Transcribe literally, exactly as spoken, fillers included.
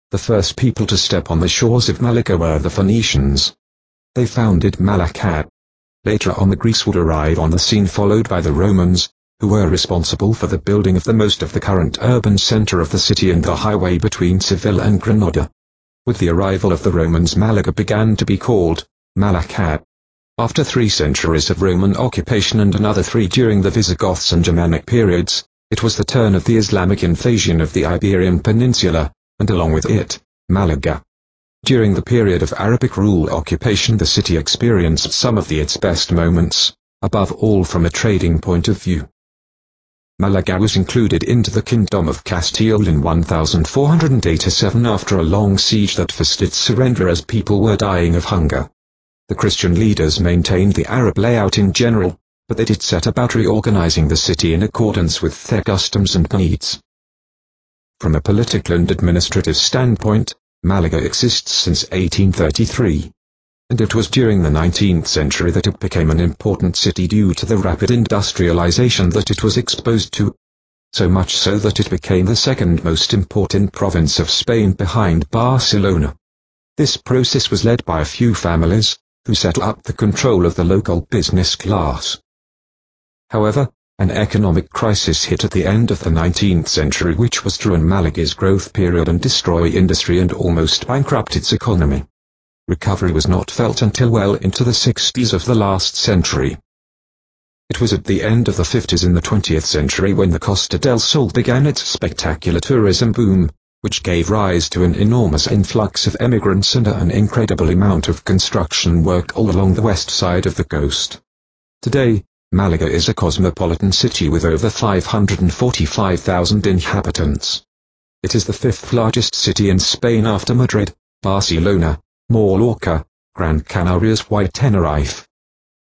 The first people to step on the shores of Malaga were the Phoenicians. They founded Malacca. Later on the Greeks would arrive on the scene, followed by the Romans, who were responsible for the building of the most of the current urban center of the city and the highway between Seville and Granada. With the arrival of the Romans, Malaga began to be called Malacca. After three centuries of Roman occupation and another three during the Visigoths and Germanic periods, it was the turn of the Islamic invasion of the Iberian Peninsula, and along with it, Malaga. During the period of Arabic rule occupation, the city experienced some of the its best moments, above all from a trading point of view. Malaga was included into the Kingdom of Castile in one thousand four hundred eighty-seven after a long siege that forced its surrender as people were dying of hunger. The Christian leaders maintained the Arab layout in general, but they did set about reorganizing the city in accordance with their customs and needs. From a political and administrative standpoint, Malaga exists since eighteen thirty-three. And it was during the nineteenth century that it became an important city due to the rapid industrialization that it was exposed to. So much so that it became the second most important province of Spain behind Barcelona. This process was led by a few families, who set up the control of the local business class. However, an economic crisis hit at the end of the nineteenth century which was to ruin Malaga's growth period and destroy industry and almost bankrupt its economy. Recovery was not felt until well into the sixties of the last century. It was at the end of the fifties in the twentieth century when the Costa del Sol began its spectacular tourism boom, which gave rise to an enormous influx of emigrants and an incredible amount of construction work all along the west side of the coast. Today, Malaga is a cosmopolitan city with over five hundred forty-five thousand inhabitants. It is the fifth largest city in Spain after Madrid, Barcelona, Mallorca, Gran Canaria's White Tenerife,